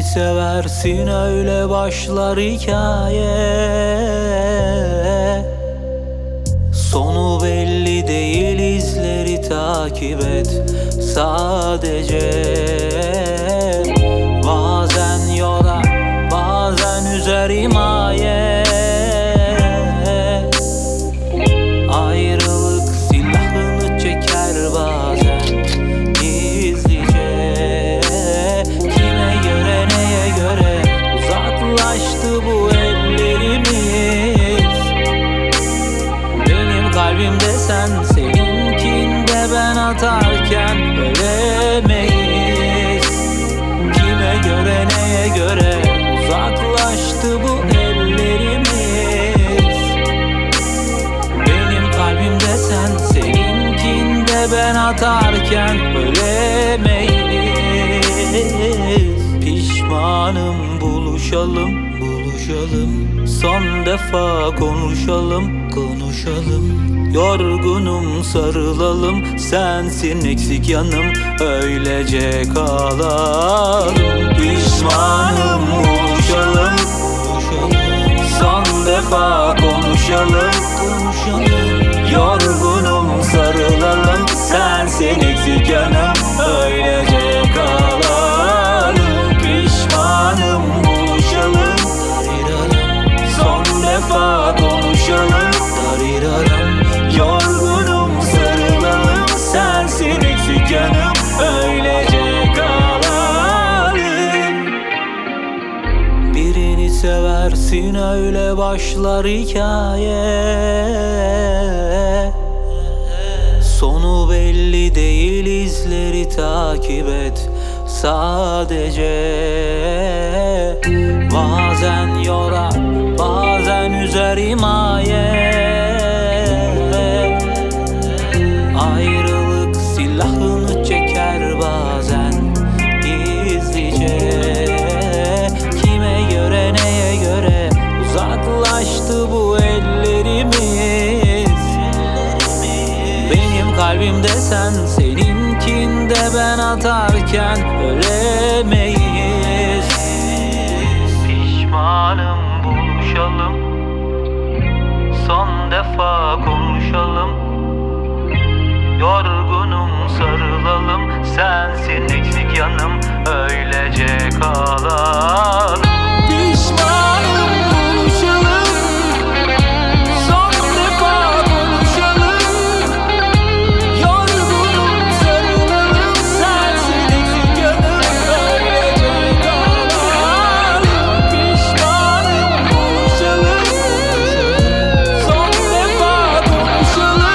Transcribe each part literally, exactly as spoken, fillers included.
seversin öyle başlar hikaye. Sonu belli değil, izleri takip et sadece. Bazen yorar, bazen üzer himaye. Ayrılık silahını çeker bazen gizlice. Kime göre, neye göre uzaklaştı bu ellerimiz. Benim kalbimde sen, seninkinde ben atarken ölemeyiz. Kime göre, neye göre uzaklaştı bu ellerimiz. Benim kalbimde sen, seninkinde ben atarken ölemeyiz. Pişmanım, buluşalım, buluşalım. Son defa konuşalım, konuşalım. Yorgunum, sarılalım. Sensin eksik yanım, öylece kalalım. Pişmanım, buluşalım, buluşalım. Son defa konuşalım, konuşalım. Yorgunum, sarılalım. Sensin eksik yanım, öylece kalalım. Pişmanım, buluşalım, son defa konuşalım. Yorgunum, sarılalım. Sensin eksik yanım, öylece kalalım. Birini seversin öyle başlar hikaye. Sonu belli değil, izleri takip et sadece. Bazen yorar, bazen üzer himaye. Ayrılık silahını çeker bazen gizlice. Kime göre, neye göre uzaklaştı bu ellerimiz. Benim kalbimde sen, seninkinde ben atarken ölemeyiz. Pişmanım, buluşalım. Son defa konuşalım. Yorgunum, sarılalım. Sensin eksik yanım, öylece kalalım. Pişmanım, buluşalım. Son defa konuşalım. Yorgunum, sarılalım. Sensin eksik yanım, öylece kalalım. Pişmanım, buluşalım. Son defa konuşalım.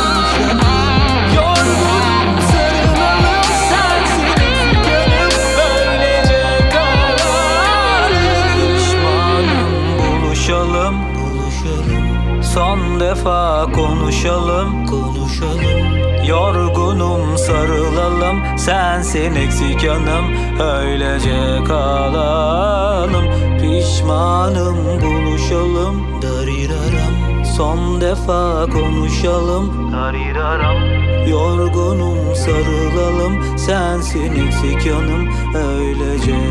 Buluşalım, buluşalım. Son defa konuşalım, konuşalım. Yorgunum, sarılalım. Sensin eksik yanım, öylece kalalım. Pişmanım, buluşalım. Dariraram. Son defa konuşalım. Dariraram. Yorgunum, sarılalım. Sensin eksik yanım, öylece